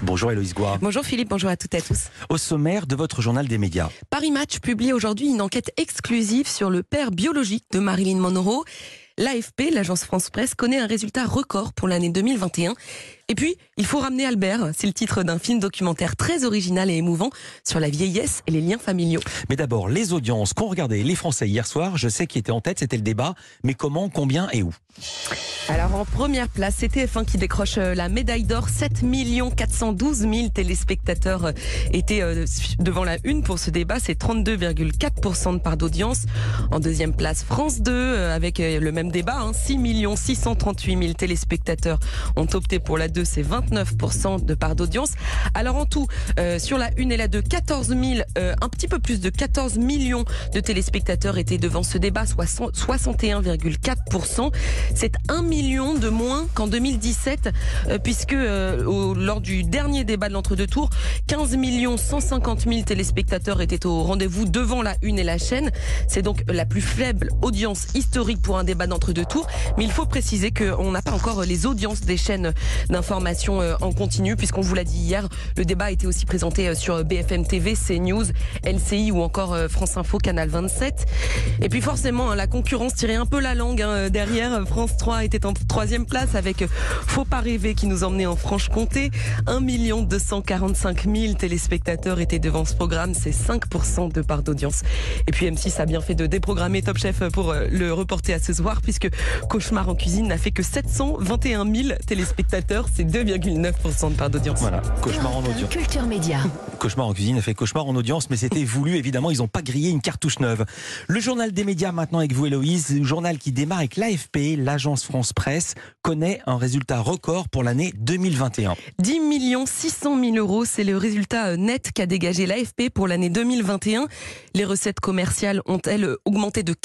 Bonjour Héloïse Goua. Bonjour Philippe, bonjour à toutes et à tous. Au sommaire de votre journal des médias. Paris Match publie aujourd'hui une enquête exclusive sur le père biologique de Marilyn Monroe. L'AFP, l'agence France Presse, connaît un résultat record pour l'année 2021. Et puis, il faut ramener Albert. C'est le titre d'un film documentaire très original et émouvant sur la vieillesse et les liens familiaux. Mais d'abord, les audiences qu'ont regardé les Français hier soir. Je sais qui était en tête, c'était le débat. Mais comment, combien et où? Alors en première place, c'est TF1 qui décroche la médaille d'or. 7 412 000 téléspectateurs étaient devant la une pour ce débat. C'est 32,4% de part d'audience. En deuxième place, France 2 avec le même débat. 6 638 000 téléspectateurs ont opté pour la 2. C'est 29% de part d'audience. Alors en tout, sur la 1 et la 2, 14 000, un petit peu plus de 14 millions de téléspectateurs étaient devant ce débat, soit 61,4%. C'est 1 million de moins qu'en 2017, puisque lors du dernier débat de l'entre-deux tours, 15 150 000 téléspectateurs étaient au rendez-vous devant la une et la chaîne. C'est donc la plus faible audience historique pour un débat d'entre-deux tours. Mais il faut préciser qu'on n'a pas encore les audiences des chaînes d'information en continu, puisqu'on vous l'a dit hier, le débat a été aussi présenté sur BFM TV, CNews, LCI ou encore France Info, Canal 27. Et puis forcément, la concurrence tirait un peu la langue derrière. France 3 était en troisième place avec Faut pas rêver qui nous emmenait en Franche-Comté. 1 245 000 téléspectateurs étaient devant ce programme. C'est 5% de part d'audience. Et puis M6 a bien fait de déprogrammer Top Chef pour le reporter à ce soir, puisque Cauchemar en cuisine n'a fait que 721 000 téléspectateurs. C'est 2,9% de part d'audience. Voilà, Cauchemar en audience. Culture Média. Cauchemar en cuisine a fait Cauchemar en audience, mais c'était voulu, évidemment, ils n'ont pas grillé une cartouche neuve. Le journal des médias maintenant avec vous Héloïse, le journal qui démarre avec l'AFP, l'agence France Presse, connaît un résultat record pour l'année 2021. 10 600 000 euros, c'est le résultat net qu'a dégagé l'AFP pour l'année 2021. Les recettes commerciales ont-elles augmenté de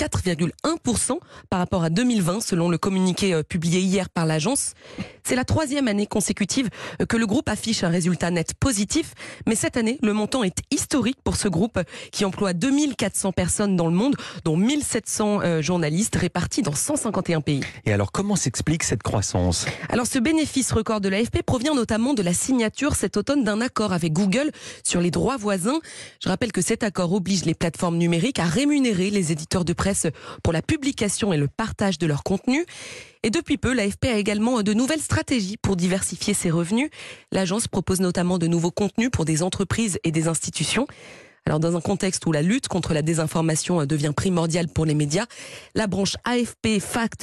4,1% par rapport à 2020, selon le communiqué publié hier par l'agence. C'est la troisième année consécutive que le groupe affiche un résultat net positif. Mais cette année, le montant est historique pour ce groupe qui emploie 2400 personnes dans le monde, dont 1700 journalistes répartis dans 151 pays. Et alors, comment s'explique cette croissance? Alors, ce bénéfice record de l'AFP provient notamment de la signature cet automne d'un accord avec Google sur les droits voisins. Je rappelle que cet accord oblige les plateformes numériques à rémunérer les éditeurs de presse pour la publication et le partage de leur contenu. Et depuis peu, l'AFP a également de nouvelles stratégies pour diversifier ses revenus. L'agence propose notamment de nouveaux contenus pour des entreprises et des institutions. Alors, dans un contexte où la lutte contre la désinformation devient primordiale pour les médias, la branche AFP Fact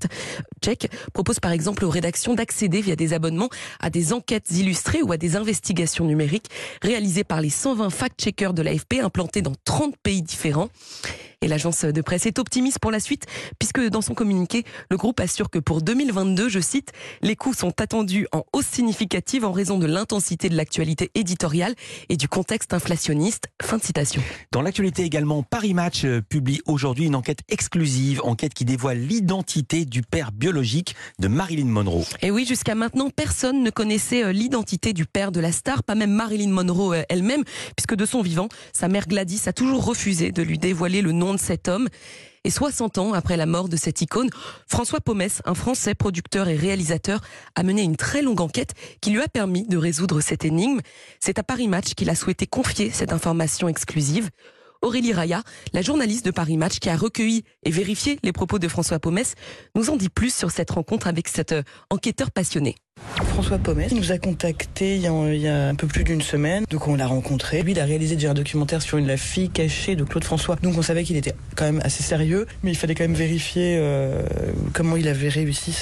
Check propose par exemple aux rédactions d'accéder via des abonnements à des enquêtes illustrées ou à des investigations numériques réalisées par les 120 fact-checkers de l'AFP implantés dans 30 pays différents. Et l'agence de presse est optimiste pour la suite, puisque dans son communiqué, le groupe assure que pour 2022, je cite, les coûts sont attendus en hausse significative en raison de l'intensité de l'actualité éditoriale et du contexte inflationniste. Fin de citation. Dans l'actualité également, Paris Match publie aujourd'hui une enquête exclusive, enquête qui dévoile l'identité du père biologique de Marilyn Monroe. Et oui, jusqu'à maintenant, personne ne connaissait l'identité du père de la star, pas même Marilyn Monroe elle-même, puisque de son vivant, sa mère Gladys a toujours refusé de lui dévoiler le nom de cet homme. Et 60 ans après la mort de cette icône, François Pomès, un Français producteur et réalisateur, a mené une très longue enquête qui lui a permis de résoudre cette énigme. C'est à Paris Match qu'il a souhaité confier cette information exclusive. Aurélie Raya, la journaliste de Paris Match qui a recueilli et vérifié les propos de François Pomès, nous en dit plus sur cette rencontre avec cet enquêteur passionné. François Pomès nous a contacté il y a un peu plus d'une semaine, donc on l'a rencontré. Lui, il a réalisé déjà un documentaire sur la fille cachée de Claude François, donc on savait qu'il était quand même assez sérieux, mais il fallait quand même vérifier comment il avait réussi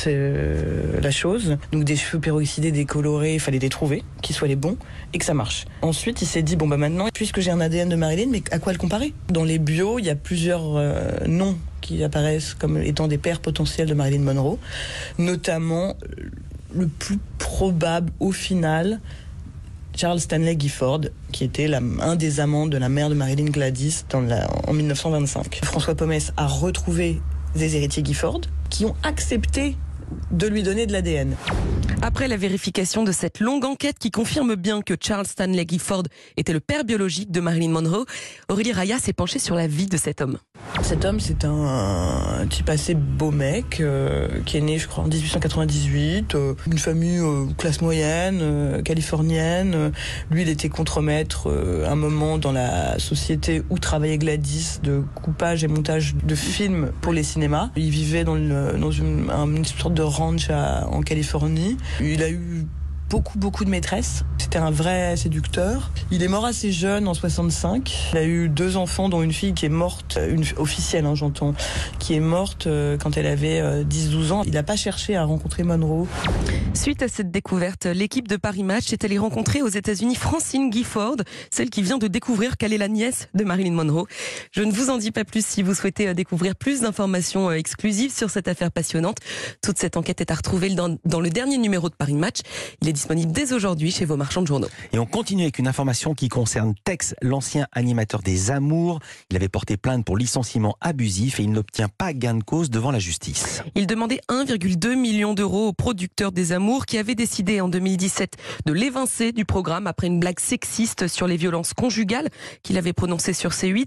la chose. Donc des cheveux peroxydés, décolorés, il fallait les trouver, qu'ils soient les bons et que ça marche. Ensuite, il s'est dit, bon bah maintenant, puisque j'ai un ADN de Marilyn, mais à quoi le comparer? Dans les bios, il y a plusieurs noms qui apparaissent comme étant des pères potentiels de Marilyn Monroe, notamment le plus probable au final, Charles Stanley Gifford, qui était un des amants de la mère de Marilyn, Gladys, en 1925. François Pomès a retrouvé des héritiers Gifford qui ont accepté de lui donner de l'ADN. Après la vérification de cette longue enquête qui confirme bien que Charles Stanley Gifford était le père biologique de Marilyn Monroe, Aurélie Raya s'est penchée sur la vie de cet homme. Cet homme, c'est un type assez beau mec, qui est né, je crois, en 1898, une famille classe moyenne, californienne. Lui, il était contremaître un moment dans la société où travaillait Gladys de coupage et montage de films pour les cinémas. Il vivait dans une sorte de ranch en Californie. Il a eu beaucoup de maîtresses. C'était un vrai séducteur. Il est mort assez jeune, en 65. Il a eu 2 enfants, dont une fille qui est morte, une officielle, j'entends, qui est morte quand elle avait 10-12 ans. Il n'a pas cherché à rencontrer Monroe. Suite à cette découverte, l'équipe de Paris Match est allée rencontrer aux États-Unis Francine Gifford, celle qui vient de découvrir qu'elle est la nièce de Marilyn Monroe. Je ne vous en dis pas plus si vous souhaitez découvrir plus d'informations exclusives sur cette affaire passionnante. Toute cette enquête est à retrouver dans le dernier numéro de Paris Match. Il est disponible dès aujourd'hui chez vos marchands de journaux. Et on continue avec une information qui concerne Tex, l'ancien animateur des Amours. Il avait porté plainte pour licenciement abusif et il n'obtient pas gain de cause devant la justice. Il demandait 1,2 million d'euros au producteur des Amours qui avait décidé en 2017 de l'évincer du programme après une blague sexiste sur les violences conjugales qu'il avait prononcée sur C8.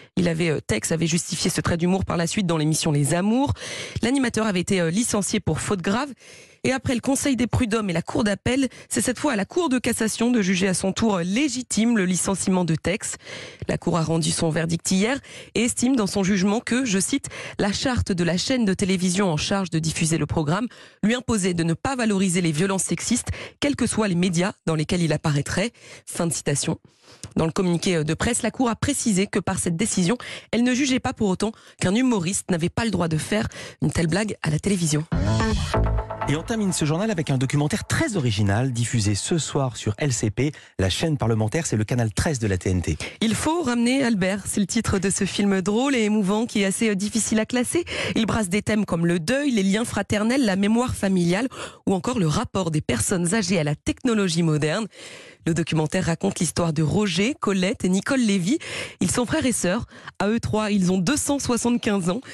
Tex avait justifié ce trait d'humour par la suite dans l'émission Les Amours. L'animateur avait été licencié pour faute grave. Et après le Conseil des prud'hommes et la Cour d'appel, c'est cette fois à la Cour de cassation de juger à son tour légitime le licenciement de Tex. La Cour a rendu son verdict hier et estime dans son jugement que, je cite, la charte de la chaîne de télévision en charge de diffuser le programme lui imposait de ne pas valoriser les violences sexistes, quels que soient les médias dans lesquels il apparaîtrait. Fin de citation. Dans le communiqué de presse, la Cour a précisé que par cette décision, elle ne jugeait pas pour autant qu'un humoriste n'avait pas le droit de faire une telle blague à la télévision. Et on termine ce journal avec un documentaire très original diffusé ce soir sur LCP. La chaîne parlementaire, c'est le canal 13 de la TNT. Il faut ramener Albert, c'est le titre de ce film drôle et émouvant qui est assez difficile à classer. Il brasse des thèmes comme le deuil, les liens fraternels, la mémoire familiale ou encore le rapport des personnes âgées à la technologie moderne. Le documentaire raconte l'histoire de Roger, Colette et Nicole Lévy. Ils sont frères et sœurs. À eux 3, ils ont 275 ans.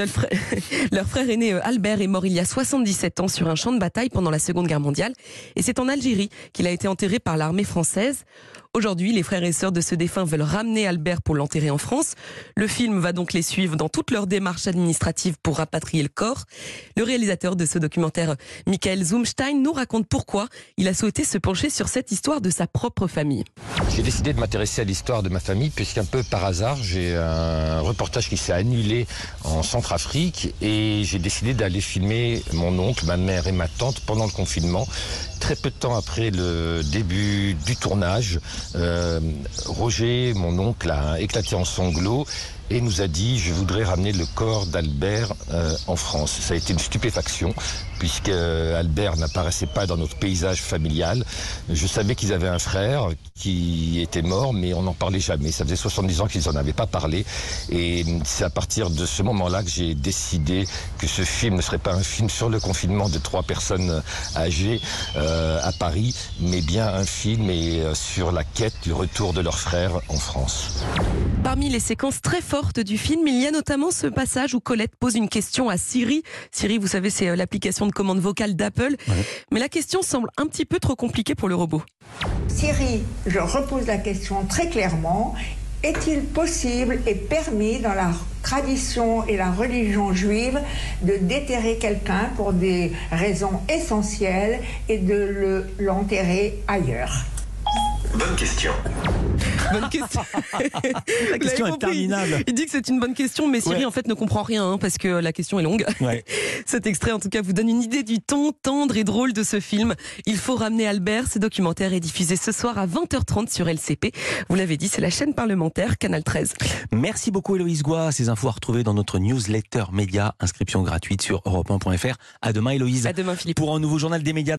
Leur frère aîné Albert est mort il y a 77 ans sur un champ de bataille pendant la Seconde Guerre mondiale. Et c'est en Algérie qu'il a été enterré par l'armée française. Aujourd'hui, les frères et sœurs de ce défunt veulent ramener Albert pour l'enterrer en France. Le film va donc les suivre dans toutes leurs démarches administratives pour rapatrier le corps. Le réalisateur de ce documentaire, Michael Zumstein, nous raconte pourquoi il a souhaité se pencher sur cette histoire de sa propre famille. J'ai décidé de m'intéresser à l'histoire de ma famille puisqu'un peu par hasard, j'ai un reportage qui s'est annulé en Centrafrique et j'ai décidé d'aller filmer mon oncle, ma mère et ma tante pendant le confinement. Très peu de temps après le début du tournage, Roger, mon oncle, a éclaté en sanglots et nous a dit « je voudrais ramener le corps d'Albert en France ». Ça a été une stupéfaction puisque Albert n'apparaissait pas dans notre paysage familial. Je savais qu'ils avaient un frère qui était mort, mais on n'en parlait jamais. Ça faisait 70 ans qu'ils n'en avaient pas parlé. Et c'est à partir de ce moment-là que j'ai décidé que ce film ne serait pas un film sur le confinement de 3 personnes âgées à Paris, mais bien un film sur la quête du retour de leur frère en France. Parmi les séquences très fortes du film, il y a notamment ce passage où Colette pose une question à Siri. Siri, vous savez, c'est l'application de commande vocale d'Apple. Ouais. Mais la question semble un petit peu trop compliquée pour le robot. Siri, je repose la question très clairement. Est-il possible et permis dans la tradition et la religion juive de déterrer quelqu'un pour des raisons essentielles et de l'enterrer ailleurs ? Bonne question. Bonne question. La question est interminable. Il dit que c'est une bonne question, mais Siri en fait ne comprend rien parce que la question est longue. Ouais. Cet extrait en tout cas vous donne une idée du ton tendre et drôle de ce film. Il faut ramener Albert. Ce documentaire est diffusé ce soir à 20h30 sur LCP. Vous l'avez dit, c'est la chaîne parlementaire Canal 13. Merci beaucoup Héloïse Goua. Ces infos à retrouver dans notre newsletter média. Inscription gratuite sur europe1.fr. À demain Héloïse. À demain Philippe. Pour un nouveau journal des médias.